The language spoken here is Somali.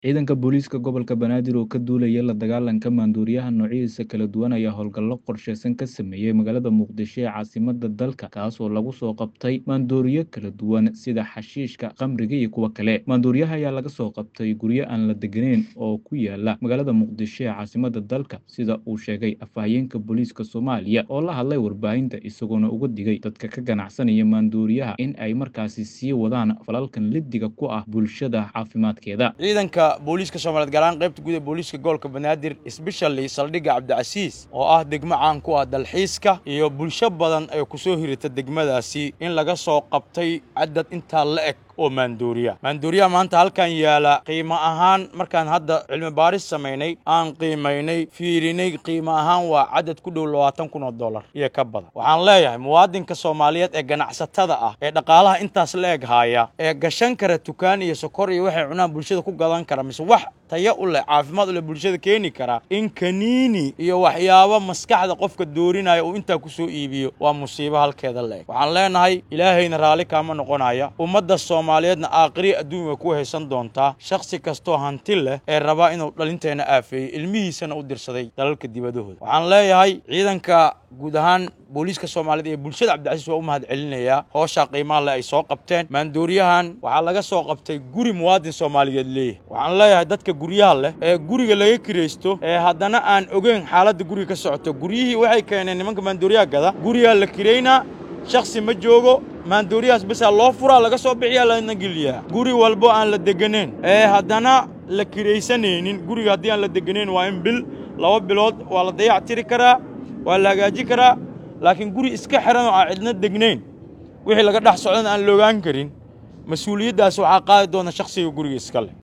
Ciidanka booliiska gobolka Banaadir oo ka duulaya la dagaalanka maandooriyaha noocyadiisa kala duwan ayaa howlgallo qorsheysan ka sameeyay magaalada Muqdisho ee caasimadda dalka, kaas oo lagu soo qabtay maandooriyo kala duwan sida xashiishka, khamriga iyo kuwo kale. Maandooriyaha ayaa laga soo qabtay guryo aan la degganayn oo ku yaala magaalada Muqdisho ee caasimadda dalka, sida uu sheegay afhayeenka booliiska Soomaaliya oo la hadlay warbaahinta, isagoona uga digay dadka ka ganacsanaya maandooriyaha in ay markaasi sii wadaan falalkan liddiga ku ah bulshada caafimaadkeeda. ciidanka booliiska Soomaaliyeed gaar ahaan qaybta guud ee booliiska gobolka Banaadir especially saldhigga Cabdicasiis oo ah degmo caan ku ah dalxiiska iyo bulsho badan ay ku soo hirata degmadaasi in laga soo qabtay cadad inta la eg oo maandooriyaha maanta halkan yaala qiimo ahaan markaan hadda cilmi baaris sameynay aan qiimeynay fiirinay qiimo ahaan waa cadad ku dhow $20,000 iyo ka badan. waxaan leeyahay muwaadinka Soomaaliyeed ee ganacsatada ah ee dhaqaalaha intaas la eg haya ee gashan kara dukaan iyo sokor iyo waxay cunaan bulshada ku gadan kara mise wax tayo u leh caafimaad u leh bulshada keeni kara in kaniini iyo waxyaabo maskaxda qofka doorinaya uu inta ku soo iibiyo waa musiibo halkeeda leeg. waxaan leenahay ilaahayna raali kaama noqonaya ummadda Soomaaliyeedna aakhiri adduunka ku haysan doonta shakhsi kasto hanti leh ee raba inuu dhalinteena aafeeyo ilmihiisana u dirsaday dalalka dibadahooda. waxaan leeyahay ciidanka guud ahaan booliiska Soomaaliyeed ee bulshada Cabdicasiis waa u mahad celinaya howsha qiimaha leh ay soo qabteen. maandooriyahan waxaa laga soo qabtay guri muwaadin Soomaaliyeed leeyahay. waxaan leeyahay dadka guryaha leh ee guriga laga kireysto ee haddana aan ogeyn xaaladda guriga ka socoto guryihii waxay keeneen nimanka maandooriyaha gada guriga la kireyna shakhsi ma joogo maandooriyahaas bas loo furaa laga soo bixiyaa lana geliyaa guri walbo aan la degganayn ee haddana la kireysanaynin guriga haddii aan la degganayn waa in bil 2 bilood waa la dayactiri karaa waa la hagaaji karaa laakiin guri iska xiran oo aan cidna degnayn wixii laga dhex socdan aan loogaan karin mas'uuliyaddaas waxaa qaadi doona shakhsiga guriga iska leh.